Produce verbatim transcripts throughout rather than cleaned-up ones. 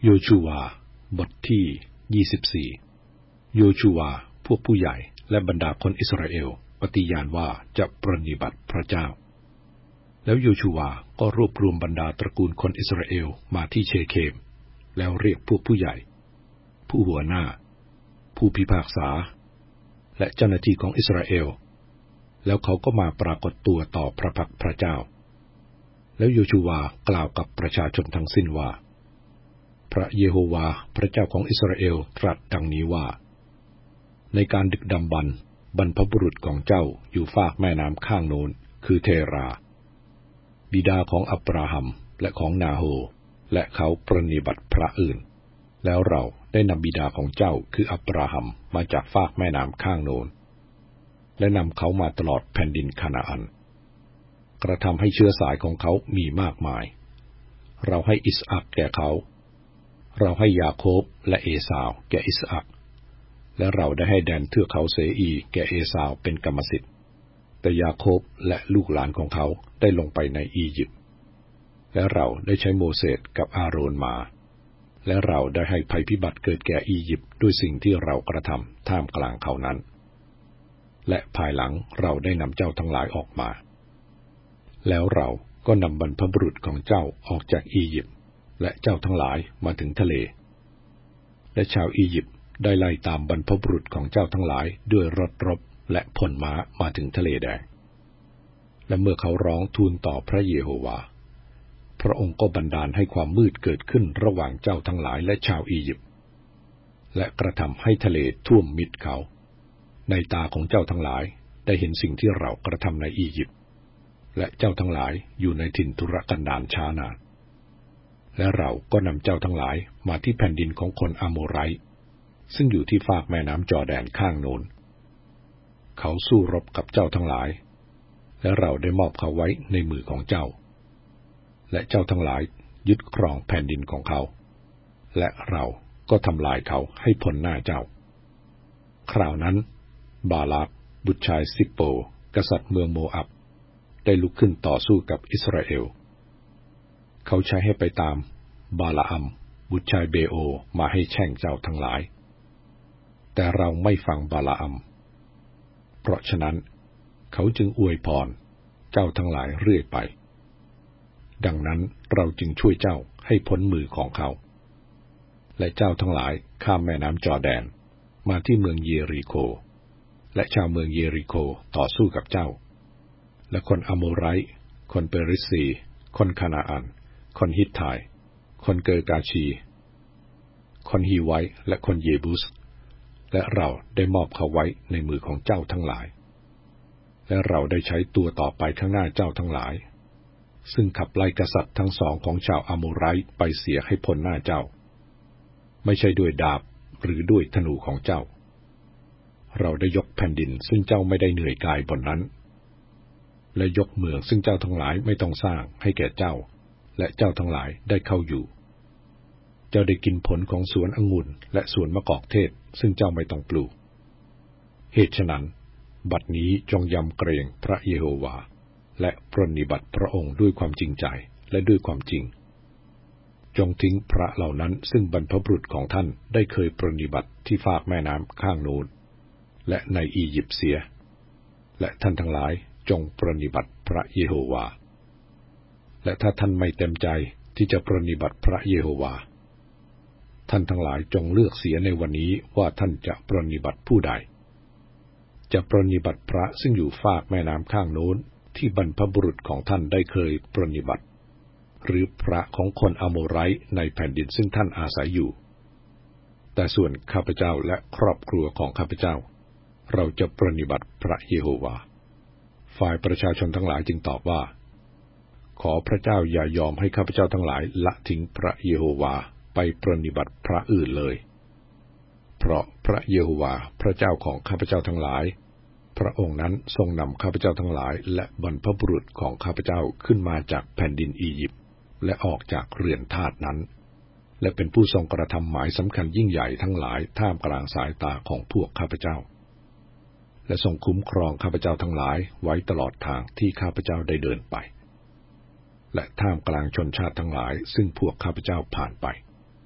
โยชูวาบทที่ยี่สิบสี่โยชูวาพวกผู้ใหญ่และบรรดาคนอิสราเอลปฏิญาณว่าจะปรนนิบัติพระเจ้าแล้วโยชูวาก็รวบรวมบรรดาตระกูลคนอิสราเอลมาที่เชเคมแล้วเรียกพวกผู้ใหญ่ผู้หัวหน้าผู้พิพากษาและเจ้าหน้าที่ของอิสราเอลแล้วเขาก็มาปรากฏตัวต่อพระพักพระเจ้าแล้วโยชูวากล่าวกับประชาชนทั้งสิ้นว่าพระเยโฮวาห์พระเจ้าของอิสราเอลตรัสดังนี้ว่าในการดึกดำบรรพ์บรรพบุรุษของเจ้าอยู่ฝากแม่น้ำข้างโน้นคือเทราบิดาของอับราฮัมและของนาโฮและเขาปรนนิบัติพระอื่นแล้วเราได้นำบิดาของเจ้าคืออับราฮัมมาจากฝากแม่น้ำข้างโน้นและนำเขามาตลอดแผ่นดินคานาอันกระทำให้เชื้อสายของเขามีมากมายเราให้อิสอัคแก่เขาเราให้ยาโคบและเอสาวแก่อิสอัคและเราได้ให้แดนเทือกเขาเสอีแก่เอสาวเป็นกรรมสิทธิ์แต่ยาโคบและลูกหลานของเขาได้ลงไปในอียิปต์และเราได้ใช้โมเสสกับอาโรนมาและเราได้ให้ภัยพิบัติเกิดแก่อียิปต์ด้วยสิ่งที่เรากระทำท่ามกลางเขานั้นและภายหลังเราได้นำเจ้าทั้งหลายออกมาแล้วเราก็นำบรรพบุรุษของเจ้าออกจากอียิปต์และเจ้าทั้งหลายมาถึงทะเลและชาวอียิปต์ได้ไล่ตามบรรพบุรุษของเจ้าทั้งหลายด้วยรถรบและพลม้ามาถึงทะเลแดงและเมื่อเขาร้องทูลต่อพระเยโฮวาห์พระองค์ก็บันดาลให้ความมืดเกิดขึ้นระหว่างเจ้าทั้งหลายและชาวอียิปต์และกระทำให้ทะเลท่วมมิดเขาในตาของเจ้าทั้งหลายได้เห็นสิ่งที่เรากระทำในอียิปต์และเจ้าทั้งหลายอยู่ในถิ่นทุรกันดารช้านานและเราก็นำเจ้าทั้งหลายมาที่แผ่นดินของคนอาโมไรต์ซึ่งอยู่ที่ฝากแม่น้ำจอร์แดนข้างโน้นเขาสู้รบกับเจ้าทั้งหลายและเราได้มอบเขาไว้ในมือของเจ้าและเจ้าทั้งหลายยึดครองแผ่นดินของเขาและเราก็ทำลายเขาให้พ้นหน้าเจ้าคราวนั้นบาลากบุตรชายซิปโปกษัตริย์เมืองโมอับได้ลุกขึ้นต่อสู้กับอิสราเอลเขาใช้ให้ไปตามบาลาอัมบุตรชายเบโอมาให้แช่งเจ้าทั้งหลายแต่เราไม่ฟังบาลาอัมเพราะฉะนั้นเขาจึงอวยพรเจ้าทั้งหลายเรื่อยไปดังนั้นเราจึงช่วยเจ้าให้พ้นมือของเขาและเจ้าทั้งหลายข้ามแม่น้ำจอร์แดนมาที่เมืองเยริโคและชาวเมืองเยริโคต่อสู้กับเจ้าและคนอโมไรต์คนเปริสีคนคานาอันคนฮิตไทคนเกอร์กาชีคนฮีไวและคนเยบุสและเราได้มอบเขาไว้ในมือของเจ้าทั้งหลายและเราได้ใช้ตัวต่อไปข้างหน้าเจ้าทั้งหลายซึ่งขับไล่กษัตริย์ทั้งสองของชาวอโมไรต์ไปเสียให้พ้นหน้าเจ้าไม่ใช่ด้วยดาบหรือด้วยธนูของเจ้าเราได้ยกแผ่นดินซึ่งเจ้าไม่ได้เหนื่อยกายบนนั้นและยกเมืองซึ่งเจ้าทั้งหลายไม่ต้องสร้างให้แก่เจ้าและเจ้าทั้งหลายได้เข้าอยู่เจ้าได้กินผลของสวนองุ่นและสวนมะกอกเทศซึ่งเจ้าไม่ต้องปลูกเหตุฉะนั้นบัดนี้จงยำเกรงพระเยโฮวาห์และปรนนิบัติพระองค์ด้วยความจริงใจและด้วยความจริงจงทิ้งพระเหล่านั้นซึ่งบรรพบุรุษของท่านได้เคยปรนนิบัติที่ฝากแม่น้ำข้างโน้นและในอียิปต์เสียและท่านทั้งหลายจงปรนนิบัติพระเยโฮวาห์และถ้าท่านไม่เต็มใจที่จะปรนนิบัติพระเยโฮวาห์ท่านทั้งหลายจงเลือกเสียในวันนี้ว่าท่านจะปรนนิบัติผู้ใดจะปรนนิบัติพระซึ่งอยู่ฝากแม่น้ำข้างโน้นที่บรรพบุรุษของท่านได้เคยปรนนิบัติหรือพระของคนอโมไรต์ในแผ่นดินซึ่งท่านอาศัยอยู่แต่ส่วนข้าพเจ้าและครอบครัวของข้าพเจ้าเราจะปรนนิบัติพระเยโฮวาห์ฝ่ายประชาชนทั้งหลายจึงตอบว่าขอพระเจ้าอย่ายอมให้ข้าพเจ้าทั้งหลายละทิ้งพระเยโฮวาห์ไปปรนนิบัติพระอื่นเลยเพราะพระเยโฮวาห์พระเจ้าของข้าพเจ้าทั้งหลายพระองค์นั้นทรงนำข้าพเจ้าทั้งหลายและบรรพบุรุษของข้าพเจ้าขึ้นมาจากแผ่นดินอียิปต์และออกจากเรือนทาสนั้นและเป็นผู้ทรงกระทำหมายสำคัญยิ่งใหญ่ทั้งหลายท่ามกลางสายตาของพวกข้าพเจ้าและทรงคุ้มครองข้าพเจ้าทั้งหลายไว้ตลอดทางที่ข้าพเจ้าได้เดินไปและท่ามกลางชนชาติทั้งหลายซึ่งพวกข้าพเจ้าผ่านไป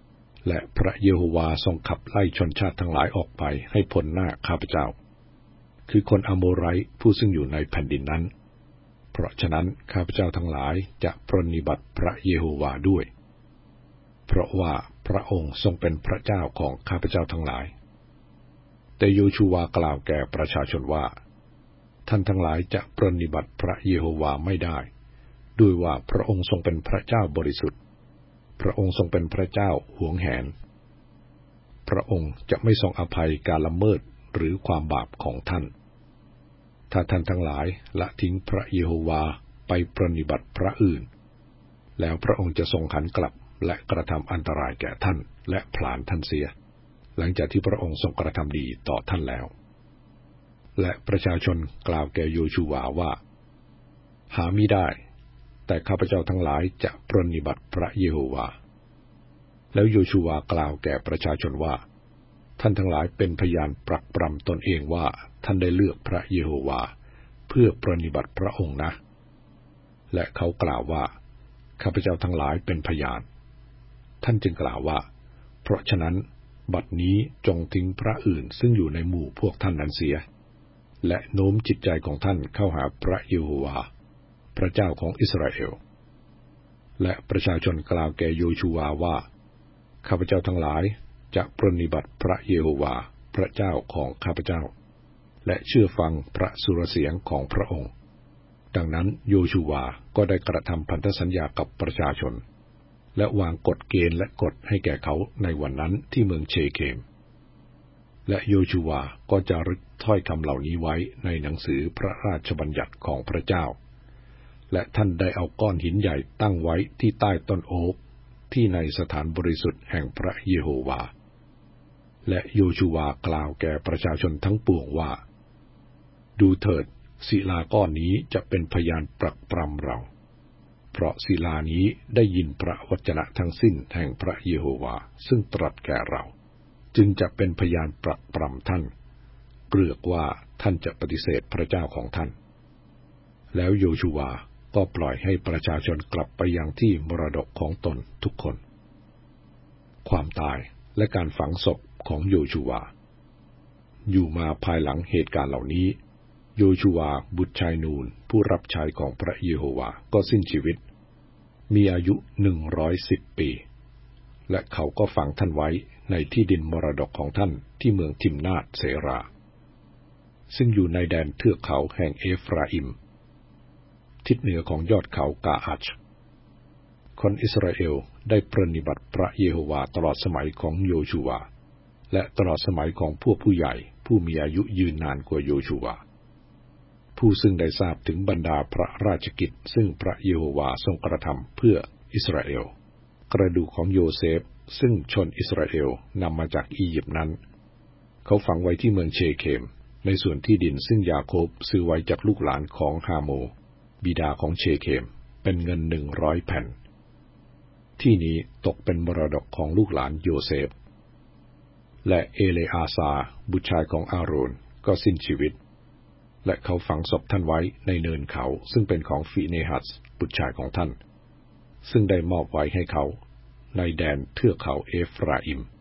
และพระเยโฮวาทรงขับไล่ชนชาติทั้งหลายออกไปให้พ้นหน้าข้าพเจ้าคือคนอาโมไรต์ผู้ซึ่งอยู่ในแผ่นดินนั้นเพราะฉะนั้นข้าพเจ้าทั้งหลายจะปรนนิบัติพระเยโฮวาด้วยเพราะว่าพระองค์ทรงเป็นพระเจ้าของข้าพเจ้าทั้งหลายแต่โยชูวากล่าวแก่ประชาชนว่าท่านทั้งหลายจะปรนนิบัติพระเยโฮวาไม่ได้ด้วยว่าพระองค์ทรงเป็นพระเจ้าบริสุทธิ์พระองค์ทรงเป็นพระเจ้าหวงแหนพระองค์จะไม่ทรงอภัยการละเมิดหรือความบาปของท่านถ้าท่านทั้งหลายละทิ้งพระเยโฮวาไปปรนนิบัติพระอื่นแล้วพระองค์จะทรงหันกลับและกระทำอันตรายแก่ท่านและผลาญท่านเสียหลังจากที่พระองค์ทรงกระทำดีต่อท่านแล้วและประชาชนกล่าวแก่โยชูวาว่าหามิได้แต่ข้าพเจ้าทั้งหลายจะปรนนิบัติพระเยโฮวาแล้วโยชูวากล่าวแก่ประชาชนว่าท่านทั้งหลายเป็นพยานปรักปรำตนเองว่าท่านได้เลือกพระเยโฮวาเพื่อปรนนิบัติพระองค์นะและเขากล่าวว่าข้าพเจ้าทั้งหลายเป็นพยานท่านจึงกล่าวว่าเพราะฉะนั้นบัดนี้จงทิ้งพระอื่นซึ่งอยู่ในหมู่พวกท่านนั้นเสียและโน้มจิตใจของท่านเข้าหาพระเยโฮวาพระเจ้าของอิสราเอลและประชาชนกล่าวแก่โยชูวาว่าข้าพเจ้าทั้งหลายจะปรนนิบัติพระเยโฮวาพระเจ้าของข้าพเจ้าและเชื่อฟังพระสุรเสียงของพระองค์ดังนั้นโยชูวาก็ได้กระทำพันธสัญญากับประชาชนและวางกฎเกณฑ์และกฎให้แก่เขาในวันนั้นที่เมืองเชเคมและโยชูวาก็จะรึกถ้อยคำเหล่านี้ไว้ในหนังสือพระราชบัญญัติของพระเจ้าและท่านได้เอาก้อนหินใหญ่ตั้งไว้ที่ใต้ต้นโอ๊กที่ในสถานบริสุทธิ์แห่งพระเยโฮวาและโยชูวากล่าวแก่ประชาชนทั้งปวงว่าดูเถิดศิลาก้อนนี้จะเป็นพยานปรักปรำเราเพราะศิลานี้ได้ยินพระวจนะทั้งสิ้นแห่งพระเยโฮวาซึ่งตรัสแก่เราจึงจะเป็นพยานปรักปรำท่านเกลือกว่าท่านจะปฏิเสธพระเจ้าของท่านแล้วโยชูวาก็ปล่อยให้ประชาชนกลับไปยังที่มรดกของตนทุกคนความตายและการฝังศพของโยชูวาอยู่มาภายหลังเหตุการณ์เหล่านี้โยชูวาบุตรชายนูนผู้รับใช้ของพระเยโฮวาก็สิ้นชีวิตมีอายุหนึ่งร้อยสิบปีและเขาก็ฝังท่านไว้ในที่ดินมรดกของท่านที่เมืองทิมนาทเสราซึ่งอยู่ในแดนเทือกเขาแห่งเอฟราอิมทิศเหนือของยอดเขากาอัชคนอิสราเอลได้ปรนนิบัติพระเยโฮวาตลอดสมัยของโยชูวาและตลอดสมัยของพวกผู้ใหญ่ผู้มีอายุยืนนานกว่าโยชูวาผู้ซึ่งได้ทราบถึงบรรดาพระราชกิจซึ่งพระเยโฮวาทรงกระทำเพื่ออิสราเอลกระดูกของโยเซฟซึ่งชนอิสราเอลนำมาจากอียิปต์นั้นเขาฝังไว้ที่เมืองเชเคมในส่วนที่ดินซึ่งยาโคบซื้อไว้จากลูกหลานของฮาโมบิดาของเชเคมเป็นเงินหนึ่งร้อยแผ่นที่นี้ตกเป็นมรดกของลูกหลานโยเซฟและเอเลอาซาบุตรชายของอาโรนก็สิ้นชีวิตและเขาฝังศพท่านไว้ในเนินเขาซึ่งเป็นของฟิเนฮัสบุตรชายของท่านซึ่งได้มอบไว้ให้เขาในแดนเทือกเขาเอฟราอิม